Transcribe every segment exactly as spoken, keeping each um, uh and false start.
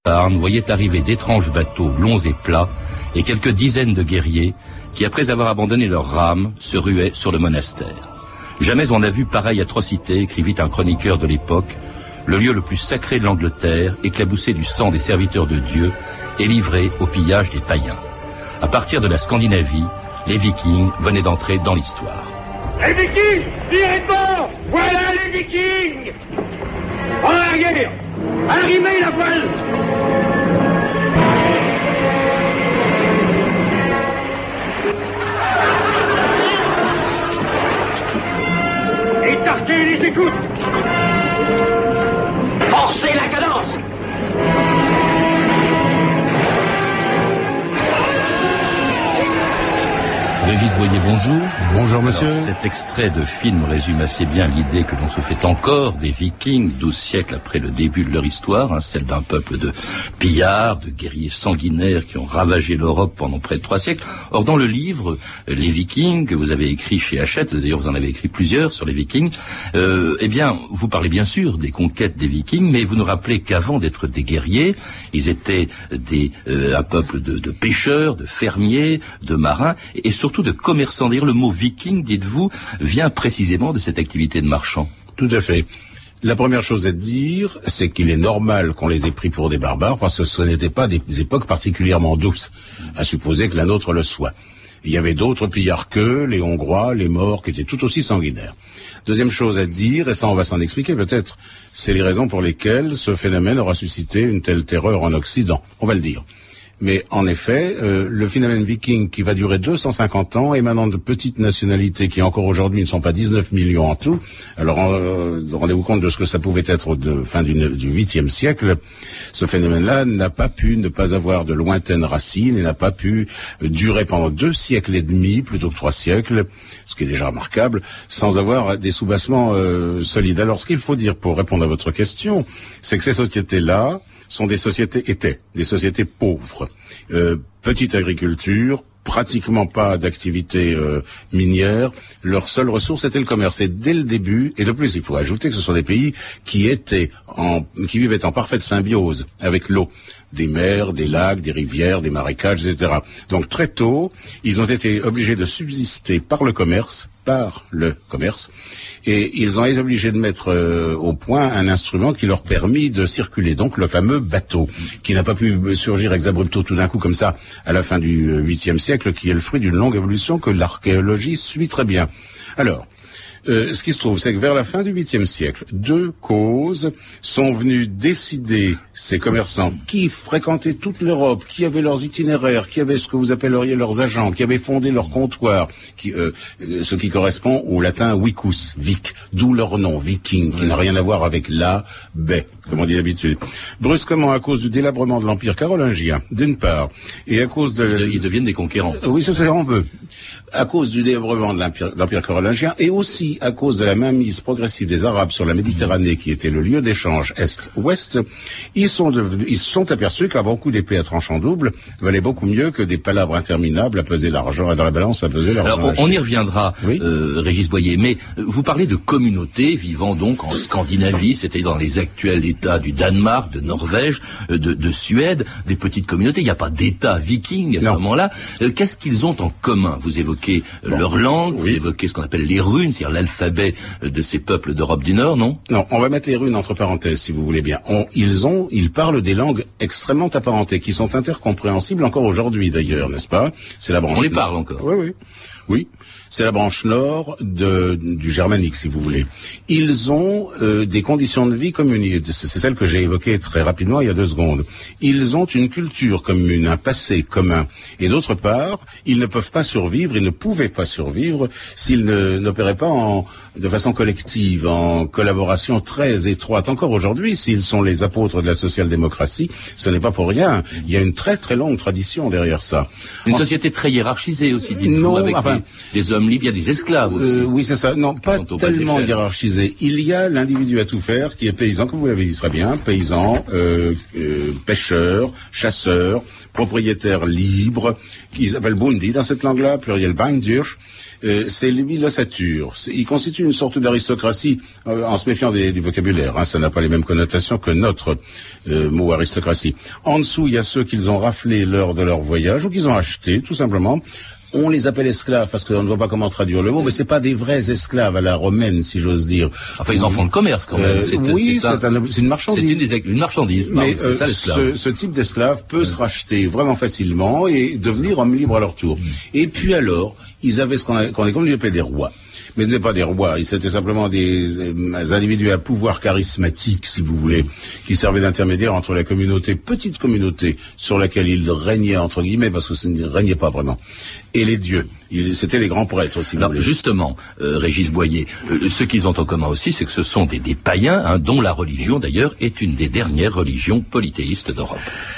Tarn voyait arriver d'étranges bateaux longs et plats et quelques dizaines de guerriers qui, après avoir abandonné leurs rames, se ruaient sur le monastère. Jamais on n'a vu pareille atrocité, écrivit un chroniqueur de l'époque, le lieu le plus sacré de l'Angleterre, éclaboussé du sang des serviteurs de Dieu et livré au pillage des païens. À partir de la Scandinavie, les Vikings venaient d'entrer dans l'histoire. Les Vikings, tirez de bord! Voilà les Vikings! En arrière! Arrimez la voile! Écartez les écoutes! Forcez la cadence! Régis Boyer, bonjour. Bonjour monsieur. Alors, cet extrait de film résume assez bien l'idée que l'on se fait encore des Vikings, douze siècles après le début de leur histoire, hein, celle d'un peuple de pillards, de guerriers sanguinaires qui ont ravagé l'Europe pendant près de trois siècles. Or, dans le livre Les Vikings, que vous avez écrit chez Hachette, d'ailleurs vous en avez écrit plusieurs sur les Vikings, euh, eh bien, vous parlez bien sûr des conquêtes des Vikings, mais vous nous rappelez qu'avant d'être des guerriers, ils étaient des, euh, un peuple de, de pêcheurs, de fermiers, de marins, et surtout de commerçants. D'ailleurs, le mot viking, dites-vous, vient précisément de cette activité de marchand. Tout à fait. La première chose à dire, c'est qu'il est normal qu'on les ait pris pour des barbares, parce que ce n'étaient pas des époques particulièrement douces, à supposer que la nôtre le soit. Il y avait d'autres pillards qu'eux, les Hongrois, les Maures, qui étaient tout aussi sanguinaires. Deuxième chose à dire, et ça on va s'en expliquer peut-être, c'est les raisons pour lesquelles ce phénomène aura suscité une telle terreur en Occident. On va le dire. Mais en effet, euh, le phénomène viking qui va durer deux cent cinquante ans, émanant de petites nationalités qui encore aujourd'hui ne sont pas dix-neuf millions en tout. Alors euh, rendez-vous compte de ce que ça pouvait être de fin du huitième siècle. Ce phénomène-là n'a pas pu ne pas avoir de lointaines racines et n'a pas pu durer pendant deux siècles et demi plutôt que trois siècles, ce qui est déjà remarquable, sans avoir des soubassements euh, solides. Alors ce qu'il faut dire pour répondre à votre question, c'est que ces sociétés-là sont des sociétés, étaient des sociétés pauvres. Euh, petite agriculture, pratiquement pas d'activité euh, minière, leur seule ressource était le commerce. Et dès le début, et de plus, il faut ajouter que ce sont des pays qui étaient en, qui vivaient en parfaite symbiose avec l'eau. Des mers, des lacs, des rivières, des marécages, et cetera. Donc très tôt, ils ont été obligés de subsister par le commerce, par le commerce, et ils ont été obligés de mettre euh, au point un instrument qui leur permit de circuler, donc le fameux bateau, qui n'a pas pu surgir ex abrupto tout d'un coup comme ça à la fin du huitième siècle, qui est le fruit d'une longue évolution que l'archéologie suit très bien. Alors, Euh, ce qui se trouve, c'est que vers la fin du huitième siècle, deux causes sont venues décider ces commerçants qui fréquentaient toute l'Europe, qui avaient leurs itinéraires, qui avaient ce que vous appelleriez leurs agents, qui avaient fondé leurs comptoirs, qui, euh, ce qui correspond au latin vicus, vic, d'où leur nom, viking, qui n'a rien à voir avec la, baie, comme on dit d'habitude. Brusquement, à cause du délabrement de l'Empire carolingien, d'une part, et à cause de... Ils deviennent des conquérants. Oui, ça c'est on veut. À cause du délabrement de l'Empire, l'Empire carolingien, et aussi à cause de la mainmise progressive des Arabes sur la Méditerranée, qui était le lieu d'échange Est-Ouest, ils sont devenus, ils se sont aperçus qu'un bon coup d'épée à tranchant double valait beaucoup mieux que des palabres interminables à peser l'argent, et dans la balance à peser l'argent. Alors, on, on y reviendra, oui. euh, Régis Boyer, mais vous parlez de communautés vivant donc en Scandinavie, c'était dans les actuels États du Danemark, de Norvège, de, de Suède, des petites communautés, il n'y a pas d'État viking à ce moment-là. Euh, qu'est-ce qu'ils ont en commun? Vous évoquez bon. leur langue, oui. vous évoquez ce qu'on appelle les runes, c'est-à-dire l'alphabet de ces peuples d'Europe du Nord, non? Non, on va mettre les runes entre parenthèses, si vous voulez bien. On, ils ont, ils parlent des langues extrêmement apparentées, qui sont intercompréhensibles encore aujourd'hui, d'ailleurs, n'est-ce pas? C'est la branche. On les parle encore. Oui, oui. Oui, c'est la branche nord de, du germanique, si vous voulez. Ils ont euh, des conditions de vie communes. C'est celle que j'ai évoquée très rapidement il y a deux secondes. Ils ont une culture commune, un passé commun. Et d'autre part, ils ne peuvent pas survivre, ils ne pouvaient pas survivre s'ils ne, n'opéraient pas en, de façon collective, en collaboration très étroite. Encore aujourd'hui, s'ils sont les apôtres de la social-démocratie, ce n'est pas pour rien. Il y a une très très longue tradition derrière ça. Une en... société très hiérarchisée aussi, dites-vous, avec enfin, des, des hommes libres, il y a des esclaves aussi. Euh, oui, c'est ça. Non, pas tellement hiérarchisé. Il y a l'individu à tout faire qui est paysan, comme vous l'avez dit très bien, paysan, euh, euh, pêcheur, chasseur, propriétaire libre, qui s'appelle Bundi dans cette langue-là, pluriel Beindur. Euh, c'est lui l'ossature. ils constituent une sorte d'aristocratie, euh, en se méfiant des, du vocabulaire. Hein, ça n'a pas les mêmes connotations que notre euh, mot aristocratie. En dessous, il y a ceux qu'ils ont raflés lors de leur voyage ou qu'ils ont achetés, tout simplement. On les appelle esclaves parce qu'on ne voit pas comment traduire le mot, mais c'est pas des vrais esclaves à la romaine, si j'ose dire. Enfin, ils en font le commerce quand même. Euh, c'est, oui, c'est, un, c'est, un, c'est une marchandise. C'est une, des, une marchandise. Mais pardon, c'est ça, euh, l'esclave. ce, ce type d'esclave peut ouais. se racheter vraiment facilement et devenir homme libre à leur tour. Mmh. Et puis alors, ils avaient ce qu'on, a, qu'on, a, qu'on appelait des rois. Mais ce n'étaient pas des rois, ils étaient simplement des, des individus à pouvoir charismatique, si vous voulez, qui servaient d'intermédiaire entre la communauté, petite communauté, sur laquelle ils régnaient, entre guillemets, parce que ça ne régnait pas vraiment, et les dieux. Ils, c'était les grands prêtres, si vous Alors, voulez. Justement, euh, Régis Boyer, euh, ce qu'ils ont en commun aussi, c'est que ce sont des, des païens, hein, dont la religion, d'ailleurs, est une des dernières religions polythéistes d'Europe.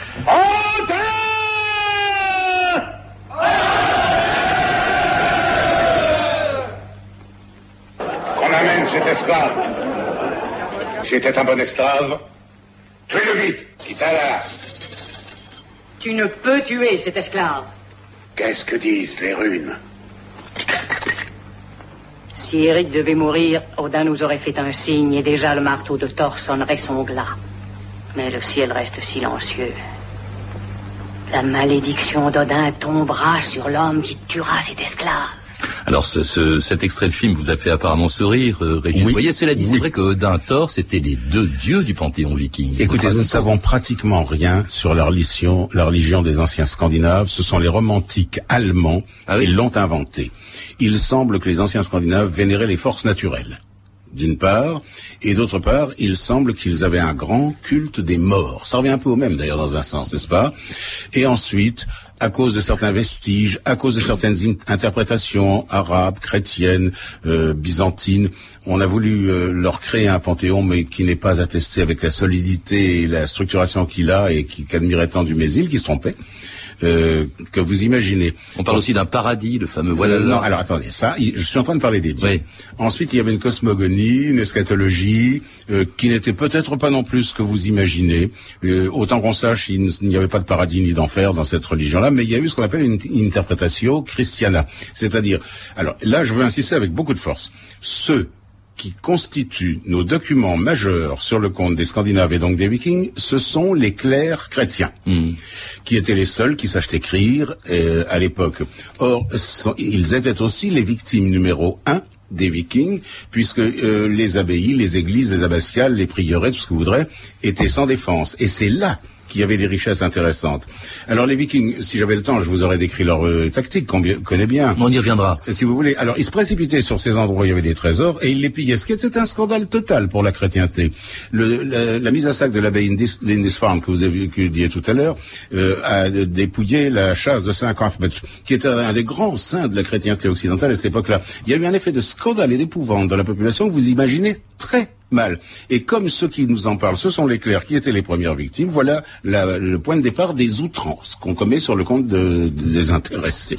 Cet esclave. C'était un bon esclave. Tuez-le vite, quitte à là. Tu ne peux tuer cet esclave. Qu'est-ce que disent les runes? Si Éric devait mourir, Odin nous aurait fait un signe et déjà le marteau de Thor sonnerait son glas. Mais le ciel reste silencieux. La malédiction d'Odin tombera sur l'homme qui tuera cet esclave. Alors, ce, ce, cet extrait de film vous a fait apparemment sourire, euh, Régis. Oui. Voyez, cela dit, Oui. c'est vrai que Odin, Thor, c'était les deux dieux du panthéon viking. Écoutez, nous ne savons pratiquement rien sur la religion, la religion des anciens Scandinaves. Ce sont les romantiques allemands ah oui. qui l'ont inventée. Il semble que les anciens Scandinaves vénéraient les forces naturelles, d'une part, et d'autre part, il semble qu'ils avaient un grand culte des morts. Ça revient un peu au même, d'ailleurs, dans un sens, n'est-ce pas? Et ensuite, à cause de certains vestiges, à cause de certaines in- interprétations arabes, chrétiennes, euh, byzantines, on a voulu euh, leur créer un panthéon, mais qui n'est pas attesté avec la solidité et la structuration qu'il a, et qui, qu'admirait tant du Mésil, qui se trompait. Euh, que vous imaginez. On parle aussi d'un paradis, le fameux voilà. Euh, non, alors attendez, ça, je suis en train de parler des dieux. Oui. Ensuite, il y avait une cosmogonie, une eschatologie, euh, qui n'était peut-être pas non plus ce que vous imaginez. Euh, autant qu'on sache, il n'y avait pas de paradis ni d'enfer dans cette religion-là, mais il y a eu ce qu'on appelle une, une interpretatio christiana. C'est-à-dire, alors là, je veux insister avec beaucoup de force. Ceux qui constituent nos documents majeurs sur le compte des Scandinaves et donc des Vikings, ce sont les clercs chrétiens, mmh. qui étaient les seuls qui sachent écrire euh, à l'époque. Or, sont, ils étaient aussi les victimes numéro un des Vikings, puisque euh, les abbayes, les églises, les abbatiales, les prieurés, tout ce que vous voudrez, étaient sans défense. Et c'est là qu'il y avait des richesses intéressantes. Alors les Vikings, si j'avais le temps, je vous aurais décrit leur euh, tactique qu'on bi- connaît bien. On y reviendra. Si vous voulez. Alors ils se précipitaient sur ces endroits où il y avait des trésors et ils les pillaient, ce qui était un scandale total pour la chrétienté. Le, la, la mise à sac de l'abbaye Lindisfarne que vous avez que vous disiez tout à l'heure euh, a dépouillé la chasse de Saint Cuthbert, qui était un des grands saints de la chrétienté occidentale à cette époque-là. Il y a eu un effet de scandale et d'épouvante dans la population que vous imaginez très mal. Et comme ceux qui nous en parlent, ce sont les clercs qui étaient les premières victimes, voilà la, le point de départ des outrances qu'on commet sur le compte de, de, des intéressés.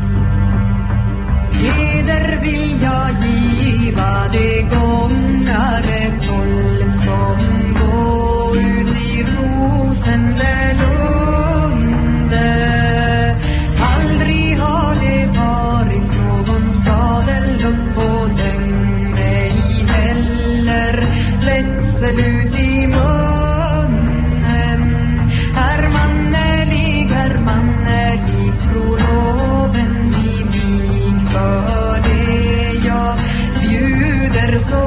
Heder vill jag giva de gångare tolv som gå ut i Rosendalunde. Aldrig har det varit någon sadel upp på den, ej heller lätsel ut i munnen. Är mannerlig, är mannerlig, tror loven i mig. För det jag bjuder så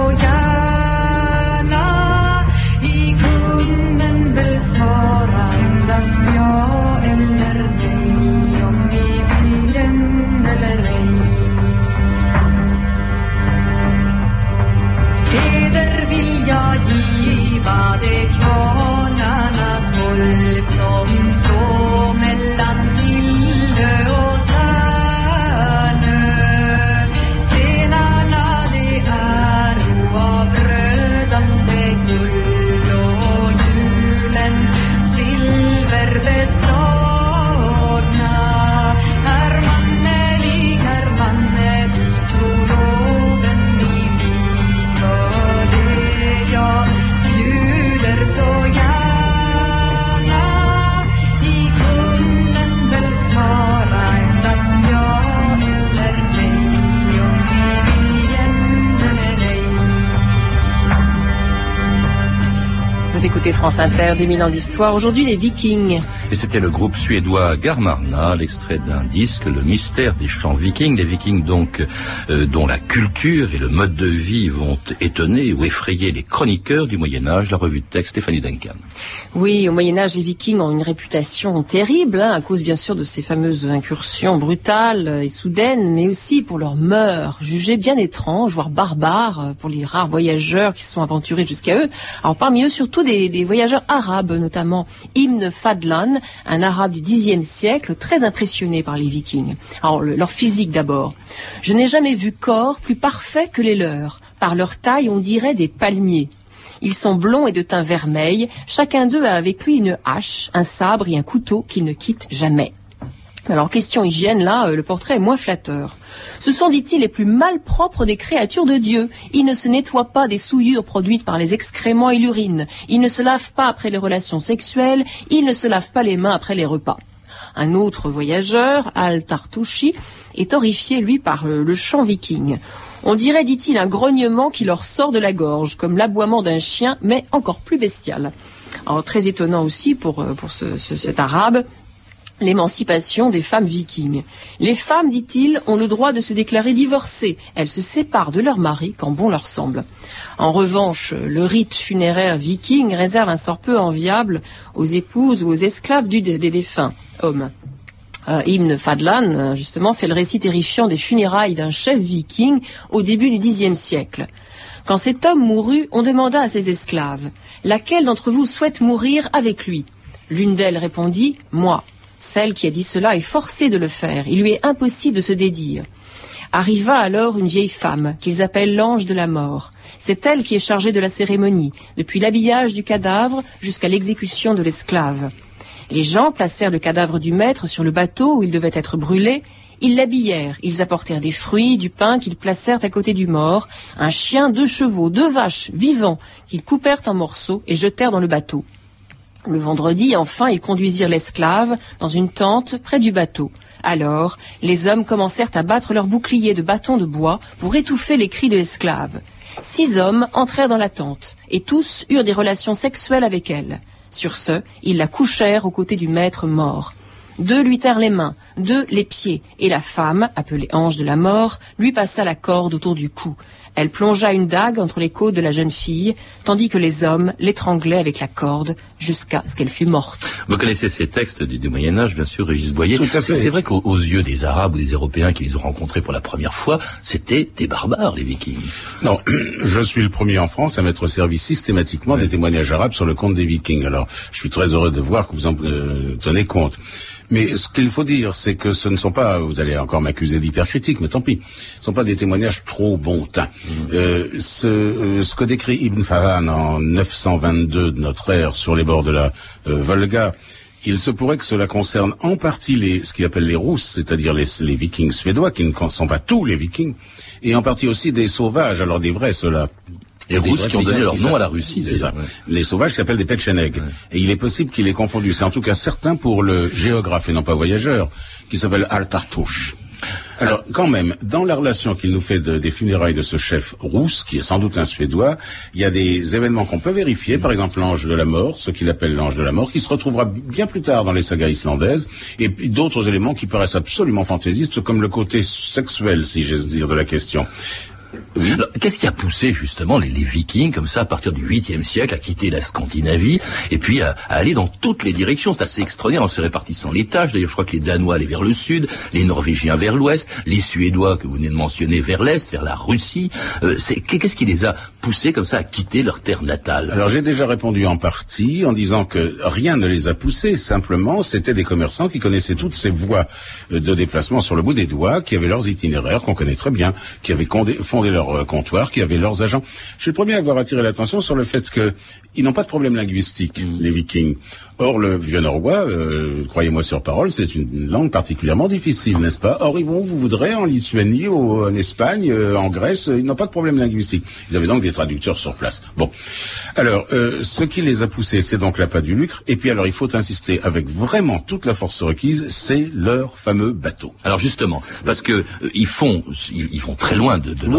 écoutez France Inter, deux mille ans d'histoire. Aujourd'hui, les Vikings. Et c'était le groupe suédois Garmarna, l'extrait d'un disque, Le mystère des chants vikings. Les Vikings, donc, euh, dont la culture et le mode de vie vont étonner ou effrayer les chroniqueurs du Moyen-Âge. La revue de texte, Stéphanie Duncan. Oui, au Moyen-Âge, les Vikings ont une réputation terrible, hein, à cause, bien sûr, de ces fameuses incursions brutales et soudaines, mais aussi pour leurs mœurs, jugées bien étranges, voire barbares, pour les rares voyageurs qui se sont aventurés jusqu'à eux. Alors, parmi eux, surtout des, des voyageurs arabes, notamment Ibn Fadlan, un arabe du dixième siècle, très impressionné par les Vikings. Alors, le, leur physique d'abord. Je n'ai jamais vu corps plus parfait que les leurs. Par leur taille, on dirait des palmiers. Ils sont blonds et de teint vermeil. Chacun d'eux a avec lui une hache, un sabre et un couteau qu'ils ne quittent jamais. Alors, question hygiène, là, le portrait est moins flatteur. Ce sont, dit-il, les plus malpropres des créatures de Dieu. Ils ne se nettoient pas des souillures produites par les excréments et l'urine. Ils ne se lavent pas après les relations sexuelles. Ils ne se lavent pas les mains après les repas. Un autre voyageur, Al-Tartouchi, est horrifié, lui, par le chant viking. On dirait, dit-il, un grognement qui leur sort de la gorge, comme l'aboiement d'un chien, mais encore plus bestial. Alors, très étonnant aussi pour, pour ce, ce, cet arabe, l'émancipation des femmes vikings. Les femmes, dit-il, ont le droit de se déclarer divorcées. Elles se séparent de leur mari quand bon leur semble. En revanche, le rite funéraire viking réserve un sort peu enviable aux épouses ou aux esclaves du, des défunts hommes. Euh, Ibn Fadlan, justement, fait le récit terrifiant des funérailles d'un chef viking au début du dixième siècle. Quand cet homme mourut, on demanda à ses esclaves « Laquelle d'entre vous souhaite mourir avec lui ?» L'une d'elles répondit « Moi ». Celle qui a dit cela est forcée de le faire. Il lui est impossible de se dédire. Arriva alors une vieille femme, qu'ils appellent l'ange de la mort. C'est elle qui est chargée de la cérémonie, depuis l'habillage du cadavre jusqu'à l'exécution de l'esclave. Les gens placèrent le cadavre du maître sur le bateau où il devait être brûlé. Ils l'habillèrent, ils apportèrent des fruits, du pain qu'ils placèrent à côté du mort, un chien, deux chevaux, deux vaches, vivants, qu'ils coupèrent en morceaux et jetèrent dans le bateau. Le vendredi, enfin, ils conduisirent l'esclave dans une tente près du bateau. Alors, les hommes commencèrent à battre leurs boucliers de bâtons de bois pour étouffer les cris de l'esclave. Six hommes entrèrent dans la tente, et tous eurent des relations sexuelles avec elle. Sur ce, ils la couchèrent aux côtés du maître mort. Deux lui tinrent les mains, deux les pieds, et la femme, appelée ange de la mort, lui passa la corde autour du cou. Elle plongea une dague entre les côtes de la jeune fille, tandis que les hommes l'étranglaient avec la corde jusqu'à ce qu'elle fût morte. Vous connaissez ces textes du, du Moyen-Âge, bien sûr, Régis Boyer. Tout à fait. C'est vrai qu'aux aux yeux des Arabes ou des Européens qui les ont rencontrés pour la première fois, c'était des barbares, les Vikings. Non, je suis le premier en France à m'être servi systématiquement ouais. des témoignages arabes sur le compte des Vikings. Alors, je suis très heureux de voir que vous en euh, tenez compte. Mais ce qu'il faut dire, c'est que ce ne sont pas, vous allez encore m'accuser d'hypercritique, mais tant pis, ce ne sont pas des témoignages trop bon teint. Mmh. Euh, ce, euh, ce que décrit Ibn Fadlan en neuf cent vingt-deux de notre ère sur les bords de la euh, Volga, il se pourrait que cela concerne en partie les, ce qu'ils appellent les Rousses, c'est-à-dire les, les Vikings suédois, qui ne sont pas tous les Vikings, et en partie aussi des sauvages, alors des vrais ceux-là. Les Rousses qui ont donné leur nom à la Russie, c'est ça. Ouais. Les sauvages qui s'appellent des Petcheneg. Ouais. Et il est possible qu'il ait confondu. C'est en tout cas certain pour le géographe et non pas voyageur, qui s'appelle Al-Tartouche. Alors, quand même, dans la relation qu'il nous fait de, des funérailles de ce chef rousse, qui est sans doute un Suédois, il y a des événements qu'on peut vérifier, par exemple l'ange de la mort, ce qu'il appelle l'ange de la mort, qui se retrouvera bien plus tard dans les sagas islandaises, et puis d'autres éléments qui paraissent absolument fantaisistes, comme le côté sexuel, si j'ose dire, de la question. Oui. Alors, qu'est-ce qui a poussé justement les, les Vikings comme ça à partir du huitième siècle à quitter la Scandinavie et puis à, à aller dans toutes les directions? C'est assez extraordinaire en se répartissant les tâches. D'ailleurs, je crois que les Danois allaient vers le sud, les Norvégiens vers l'ouest, les Suédois que vous venez de mentionner vers l'est, vers la Russie. Euh, c'est, qu'est-ce qui les a poussés comme ça à quitter leur terre natale? Alors j'ai déjà répondu en partie en disant que rien ne les a poussés. Simplement, c'était des commerçants qui connaissaient toutes ces voies de déplacement sur le bout des doigts, qui avaient leurs itinéraires qu'on connaît très bien, qui avaient condé, fondé leur euh, comptoir, qui avaient leurs agents. Je suis le premier à avoir attiré l'attention sur le fait que ils n'ont pas de problème linguistique, mmh. les Vikings. Or, le vieux norrois, euh, croyez-moi sur parole, c'est une langue particulièrement difficile, n'est-ce pas? Or, ils vont, vous voudrez, en Lituanie, ou en Espagne, euh, en Grèce, ils n'ont pas de problème linguistique. Ils avaient donc des traducteurs sur place. Bon. Alors, euh, ce qui les a poussés, c'est donc l'appât du lucre. Et puis, alors, il faut insister avec vraiment toute la force requise, c'est leur fameux bateau. Alors, justement, parce que euh, ils font, ils, ils vont très loin de, de leur oui,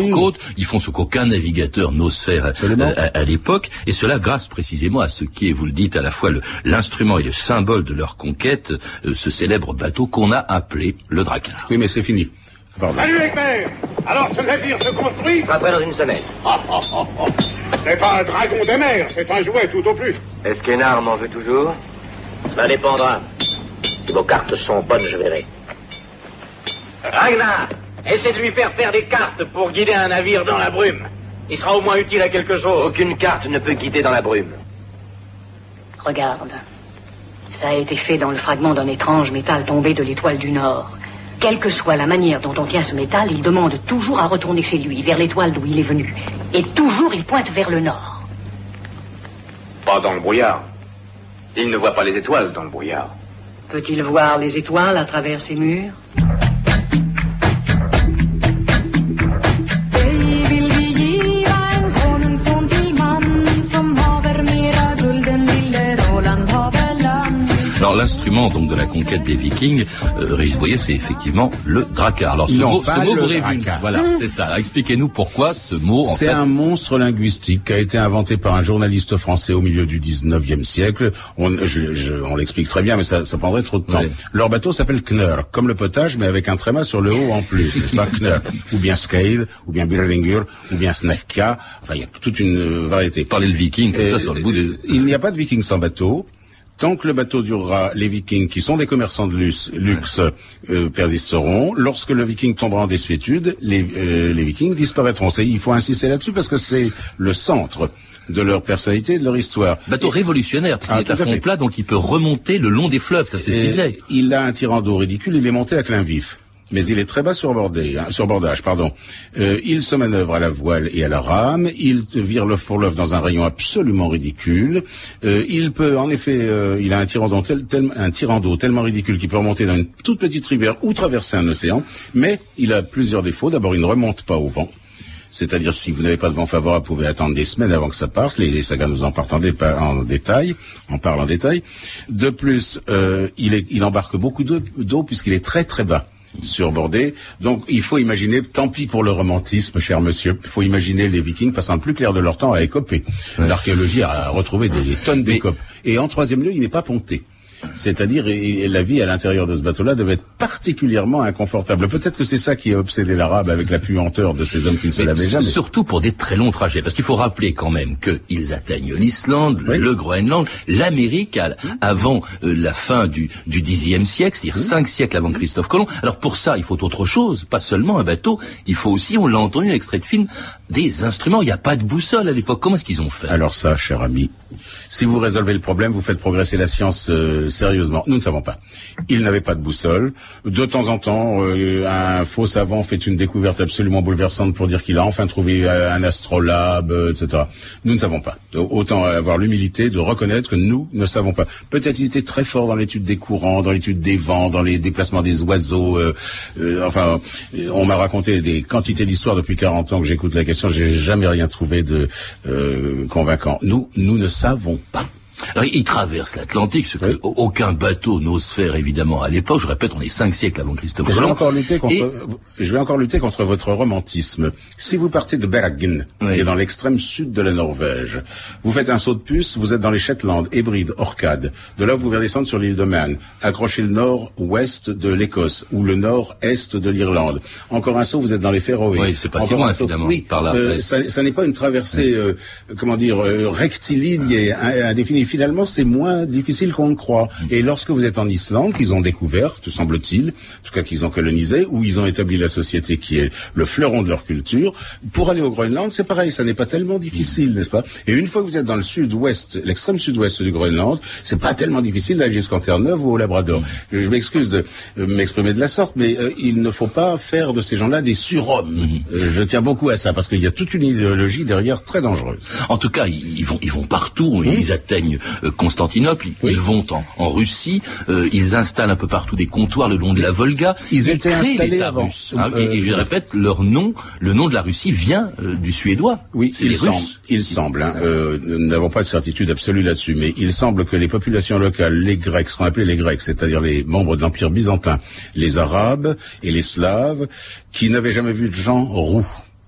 Oui. côte. Ils font ce qu'aucun navigateur n'ose faire à, à, à l'époque. Et cela grâce précisément à ce qui est, vous le dites, à la fois le, l'instrument et le symbole de leur conquête, euh, ce célèbre bateau qu'on a appelé le Drakkar. Oui, mais c'est fini. Pardon. Salut, Egbert. Alors, ce navire se construit? sera prêt dans une semaine. Oh, oh, oh, oh. C'est pas un dragon des mers, c'est un jouet tout au plus. Est-ce qu'Hénard m'en veut toujours? Ça dépendra. Si vos cartes sont bonnes, je verrai. Ragnar, essaie de lui faire faire des cartes pour guider un navire dans la brume. Il sera au moins utile à quelque chose. Aucune carte ne peut guider dans la brume. Regarde. Ça a été fait dans le fragment d'un étrange métal tombé de l'étoile du Nord. Quelle que soit la manière dont on tient ce métal, il demande toujours à retourner chez lui, vers l'étoile d'où il est venu. Et toujours il pointe vers le Nord. Pas dans le brouillard. Il ne voit pas les étoiles dans le brouillard. Peut-il voir les étoiles à travers ces murs? Alors l'instrument donc de la conquête des Vikings, euh, Régis Boyer, c'est effectivement le Drakkar. Alors ce non, mot, ce mot vous révulse. Voilà, Mmh. c'est ça. Alors, expliquez-nous pourquoi ce mot. En c'est fait... un monstre linguistique qui a été inventé par un journaliste français au milieu du dix-neuvième siècle. On, je, je, on l'explique très bien, mais ça, ça prendrait trop de temps. Ouais. Leur bateau s'appelle Knör, comme le potage, mais avec un tréma sur le haut en plus, n'est-ce pas? Knör, ou bien Scale, ou bien Birlingur, ou bien Snekka. Enfin, il y a toute une euh, variété. Parler le Viking comme Et, ça sur le bout des. Il n'y a pas de Viking sans bateau. Tant que le bateau durera, les Vikings, qui sont des commerçants de luxe, luxe euh, persisteront. Lorsque le Viking tombera en désuétude, les, euh, les Vikings disparaîtront. C'est, il faut insister là-dessus parce que c'est le centre de leur personnalité et de leur histoire. Bateau et, révolutionnaire, parce qu'il ah, est à tout à fond fait. plat, donc il peut remonter le long des fleuves. Ça, c'est ce qu'il disait. Il a un tirant d'eau ridicule, il est monté à clin vif. Mais il est très bas sur bordé, hein, sur bordage, pardon. Euh, il se manœuvre à la voile et à la rame. Il vire l'œuf pour l'œuf dans un rayon absolument ridicule. Euh, il peut, en effet, euh, il a un tirant d'eau tel, tel, un tirant d'eau tellement ridicule qu'il peut remonter dans une toute petite rivière ou traverser un océan. Mais il a plusieurs défauts. D'abord, il ne remonte pas au vent. C'est-à-dire, si vous n'avez pas de vent favorable, vous pouvez attendre des semaines avant que ça parte. Les, les sagas nous en partent en, dépa- en détail, en parlent en détail. De plus, euh, il, est, il embarque beaucoup d'eau, d'eau puisqu'il est très très bas. Surbordé. Donc, il faut imaginer, tant pis pour le romantisme, cher monsieur, il faut imaginer les Vikings passant le plus clair de leur temps à écoper. Ouais. L'archéologie a retrouvé des, des tonnes d'écopes. Et en troisième lieu, il n'est pas ponté. C'est-à-dire, et, et la vie à l'intérieur de ce bateau-là devait être particulièrement inconfortable. Peut-être que c'est ça qui a obsédé l'arabe avec la puanteur de ces hommes qui ne se lavaient jamais. Surtout pour des très longs trajets, parce qu'il faut rappeler quand même qu'ils atteignent l'Islande, oui. le Groenland, l'Amérique à, avant euh, la fin du, du dixième siècle, c'est-à-dire oui. cinq siècles avant Christophe Colomb. Alors pour ça, il faut autre chose, pas seulement un bateau, il faut aussi, on l'a entendu, un extrait de film, des instruments. Il n'y a pas de boussole à l'époque. Comment est-ce qu'ils ont fait? Alors ça, cher ami, si vous résolvez le problème, vous faites progresser la science euh, sérieusement. Nous ne savons pas. Ils n'avaient pas de boussole. De temps en temps, euh, un faux savant fait une découverte absolument bouleversante pour dire qu'il a enfin trouvé euh, un astrolabe, euh, et cetera. Nous ne savons pas. Autant avoir l'humilité de reconnaître que nous ne savons pas. Peut-être qu'il était très fort dans l'étude des courants, dans l'étude des vents, dans les déplacements des oiseaux. Euh, euh, enfin, on m'a raconté des quantités d'histoires depuis quarante ans que j'écoute la question. J'ai jamais rien trouvé de euh, convaincant. Nous, nous ne savons pas. Alors, il traverse l'Atlantique, ce que oui. aucun bateau n'ose faire, évidemment, à l'époque. Je répète, on est cinq siècles avant Christophe Colomb. Je vais encore lutter contre, Et... je vais encore lutter contre votre romantisme. Si vous partez de Bergen, oui. qui est dans l'extrême sud de la Norvège, vous faites un saut de puce, vous êtes dans les Shetland, Hébrides, Orcades. De là, vous pouvez descendre sur l'île de Man, accrocher le nord-ouest de l'Écosse, ou le nord-est de l'Irlande. Encore un saut, vous êtes dans les Féroé. Oui, c'est pas si loin, évidemment. Oui, par là. Euh, ça, ça n'est pas une traversée, oui. euh, comment dire, euh, rectiligne et indéfinie. Finalement, c'est moins difficile qu'on le croit. Et lorsque vous êtes en Islande, qu'ils ont découvert, tout semble-t-il, en tout cas qu'ils ont colonisé, où ils ont établi la société qui est le fleuron de leur culture, pour aller au Groenland, c'est pareil, ça n'est pas tellement difficile, n'est-ce pas? Et une fois que vous êtes dans le sud-ouest, l'extrême sud-ouest du Groenland, c'est pas tellement difficile d'aller jusqu'en Terre-Neuve ou au Labrador. Je m'excuse de euh, m'exprimer de la sorte, mais euh, il ne faut pas faire de ces gens-là des surhommes. Euh, je tiens beaucoup à ça, parce qu'il y a toute une idéologie derrière très dangereuse. En tout cas, ils vont, ils vont partout, mmh. ils atteignent euh, Constantinople, oui. ils vont en, en Russie, euh, ils installent un peu partout des comptoirs le long de la Volga. Ils, ils étaient installés avant. Russe, hein, euh, et, et je répète, leur nom, le nom de la Russie vient euh, du suédois. Oui, c'est il les semble. Russes. Il semble. Hein, euh, nous n'avons pas de certitude absolue là-dessus, mais il semble que les populations locales, les Grecs, ce qu'on appelait les Grecs, c'est-à-dire les membres de l'Empire byzantin, les Arabes et les Slaves, qui n'avaient jamais vu de gens roux.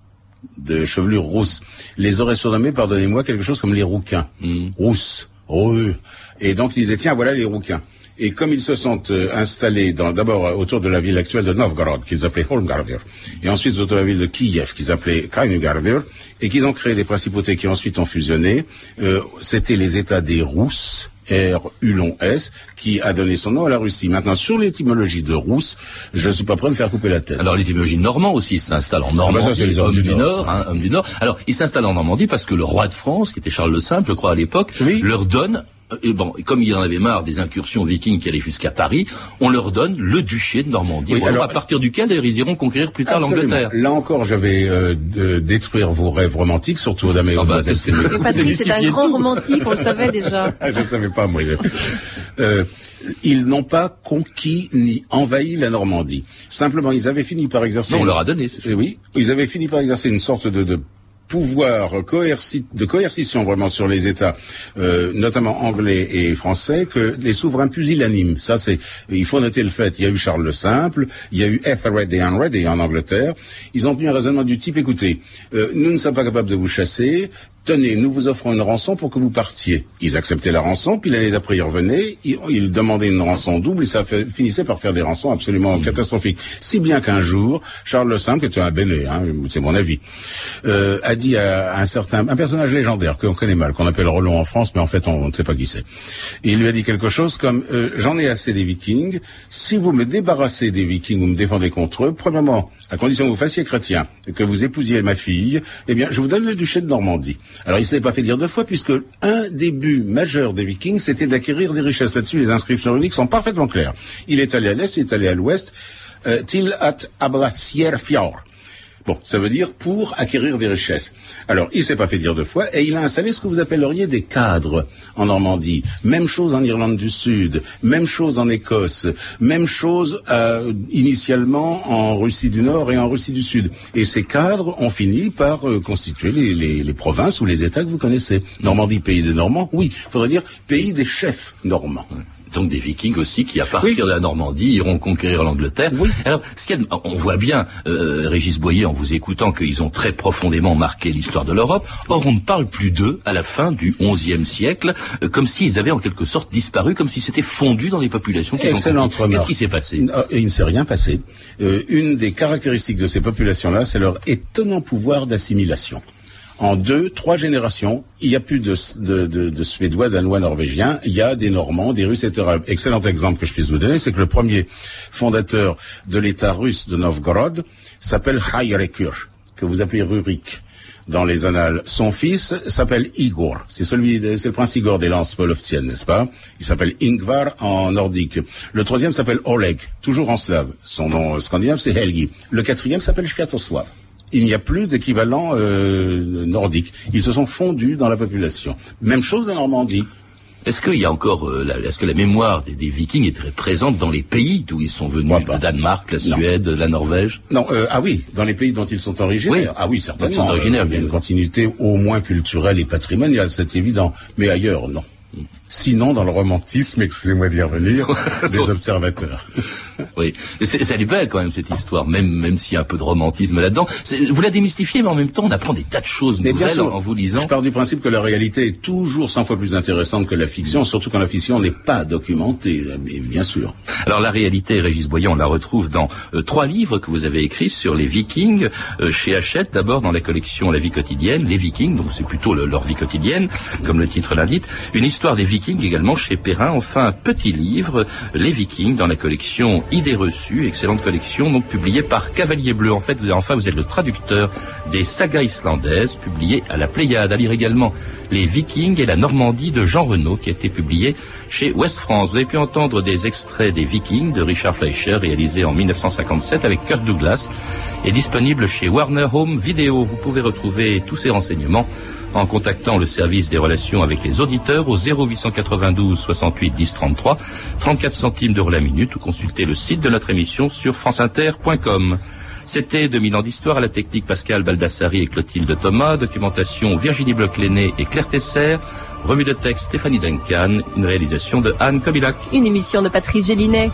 de chevelure rousse, les auraient surnommés, pardonnez-moi, quelque chose comme les rouquins. Mmh. Rousse, rue. Et donc ils disaient, tiens, voilà les rouquins. Et comme ils se sont euh, installés dans, d'abord euh, autour de la ville actuelle de Novgorod, qu'ils appelaient Holmgardir, et ensuite autour de la ville de Kiev, qu'ils appelaient Kainugardir, et qu'ils ont créé des principautés qui ensuite ont fusionné, euh, c'était les États des Rousses, R U long S, qui a donné son nom à la Russie. Maintenant, sur l'étymologie de Rousse, je ne suis pas prêt de me faire couper la tête. Alors, l'étymologie normand aussi s'installe en Normandie. Ah bah ça, c'est les hommes du Nord. Nord hein, hommes du Nord. Alors, il s'installe en Normandie parce que le roi de France, qui était Charles le Simple, je crois à l'époque, oui. leur donne, et bon, comme il en avait marre des incursions vikings qui allaient jusqu'à Paris, on leur donne le duché de Normandie. Oui, bon, alors, à partir duquel d'ailleurs ils iront conquérir plus tard absolument. l'Angleterre. Là encore, je vais euh, de détruire vos rêves romantiques, surtout aux dames et aux bah, qu'est-ce que Patrice, c'est un grand romantique, on le savait déjà. Je ne savais pas, moi. Euh, ils n'ont pas conquis ni envahi la Normandie. Simplement, ils avaient fini par exercer... Non, on leur a donné. Euh, oui, ils avaient fini par exercer une sorte de... de pouvoir coerci- de coercition vraiment sur les États, euh, notamment anglais et français, que les souverains pusillanimes. Ça, c'est, il faut noter le fait. Il y a eu Charles le Simple, il y a eu Ethelred et Henry en Angleterre. Ils ont tenu un raisonnement du type, écoutez, euh, nous ne sommes pas capables de vous chasser. Tenez, nous vous offrons une rançon pour que vous partiez. Ils acceptaient la rançon, puis l'année d'après ils revenaient, ils, ils demandaient une rançon double, et ça fait, finissait par faire des rançons absolument mmh. catastrophiques. Si bien qu'un jour, Charles le Simple, qui était un béné, hein, c'est mon avis, euh, a dit à un certain, un personnage légendaire qu'on connaît mal, qu'on appelle Rollon en France, mais en fait on, on ne sait pas qui c'est. Et il lui a dit quelque chose comme euh, j'en ai assez des Vikings. Si vous me débarrassez des Vikings, vous me défendez contre eux. Premièrement, à condition que vous fassiez chrétien, que vous épousiez ma fille, eh bien, je vous donne le duché de Normandie. Alors, il ne s'est pas fait dire deux fois, puisque un des buts majeurs des Vikings, c'était d'acquérir des richesses. Là-dessus, les inscriptions runiques sont parfaitement claires. Il est allé à l'est, il est allé à l'ouest, euh, til at Abrasierfjord. Bon, ça veut dire pour acquérir des richesses. Alors, il s'est pas fait dire deux fois, et il a installé ce que vous appelleriez des cadres en Normandie. Même chose en Irlande du Sud, même chose en Écosse, même chose euh, initialement en Russie du Nord et en Russie du Sud. Et ces cadres ont fini par euh, constituer les, les, les provinces ou les États que vous connaissez. Normandie, pays des Normands, oui, il faudrait dire pays des chefs normands. Donc des Vikings aussi qui, à partir oui. de la Normandie, iront conquérir l'Angleterre. Oui. Alors, ce qu'il y a, on voit bien, euh, Régis Boyer, en vous écoutant, qu'ils ont très profondément marqué l'histoire de l'Europe. Or, on ne parle plus d'eux à la fin du onzième siècle, euh, comme s'ils avaient en quelque sorte disparu, comme si c'était fondu dans les populations qu'ils ont conquis. Qu'est-ce qui s'est passé ? Il ne s'est rien passé. Euh, une des caractéristiques de ces populations-là, c'est leur étonnant pouvoir d'assimilation. En deux, trois générations, il n'y a plus de, de, de, de Suédois, Danois, Norvégiens, il y a des Normands, des Russes, et cetera. Excellent exemple que je puisse vous donner, c'est que le premier fondateur de l'État russe de Novgorod s'appelle Hayrekur, que vous appelez Rurik dans les annales. Son fils s'appelle Igor, c'est celui, de, c'est le prince Igor des lances polovtiennes, n'est-ce pas? Il s'appelle Ingvar en nordique. Le troisième s'appelle Oleg, toujours en slave. Son nom scandinave, c'est Helgi. Le quatrième s'appelle Sviatoslav. Il n'y a plus d'équivalent euh, nordique. Ils se sont fondus dans la population. Même chose en Normandie. Est-ce qu'il y a encore, euh, la, est-ce que la mémoire des, des Vikings est très présente dans les pays d'où ils sont venus, le Danemark, la Suède, non. la Norvège? Non, euh, ah oui, dans les pays dont ils sont originaires. Oui. Ah oui, certainement. Ils sont originaires, euh, il y a une continuité au moins culturelle et patrimoniale, c'est évident. Mais ailleurs, non. Sinon, dans le romantisme, excusez-moi d'y revenir, des observateurs. Oui, c'est, c'est belle quand même cette histoire, même même s'il y a un peu de romantisme là-dedans. C'est, vous la démystifiez, mais en même temps, on apprend des tas de choses mais nouvelles sûr, en, en vous lisant. Je pars du principe que la réalité est toujours cent fois plus intéressante que la fiction, surtout quand la fiction n'est pas documentée, mais bien sûr. Alors la réalité, Régis Boyer, on la retrouve dans euh, trois livres que vous avez écrits sur les Vikings, euh, chez Hachette, d'abord dans la collection La vie quotidienne, les Vikings, donc c'est plutôt le, leur vie quotidienne, comme le titre l'indique, une histoire des Vikings également chez Perrin, enfin un petit livre, Les Vikings, dans la collection Idées reçues, excellente collection, donc publiée par Cavalier Bleu. En fait, vous, enfin, vous êtes le traducteur des sagas islandaises, publiées à la Pléiade. À lire également Les Vikings et la Normandie de Jean Renaud, qui a été publié chez Ouest France. Vous avez pu entendre des extraits des Vikings de Richard Fleischer, réalisé en mille neuf cent cinquante-sept avec Kirk Douglas, et disponible chez Warner Home Video. Vous pouvez retrouver tous ces renseignements en contactant le service des relations avec les auditeurs au zéro huit cent quatre-vingt-douze soixante-huit dix trente-trois, trente-quatre centimes d'euros la minute, ou consulter le site de notre émission sur franceinter point com. C'était deux mille ans d'histoire, à la technique Pascal Baldassari et Clotilde Thomas, documentation Virginie Bloch-Léné et Claire Tesser, revue de texte Stéphanie Duncan, une réalisation de Anne Kobilac. Une émission de Patrice Gélinet.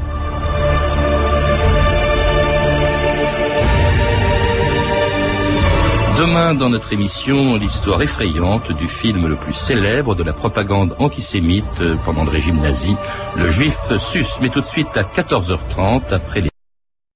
Demain, Demain, dans notre émission, l'histoire effrayante du film le plus célèbre de la propagande antisémite pendant le régime nazi, le Juif Sus. Mais tout de suite à quatorze heures trente, après les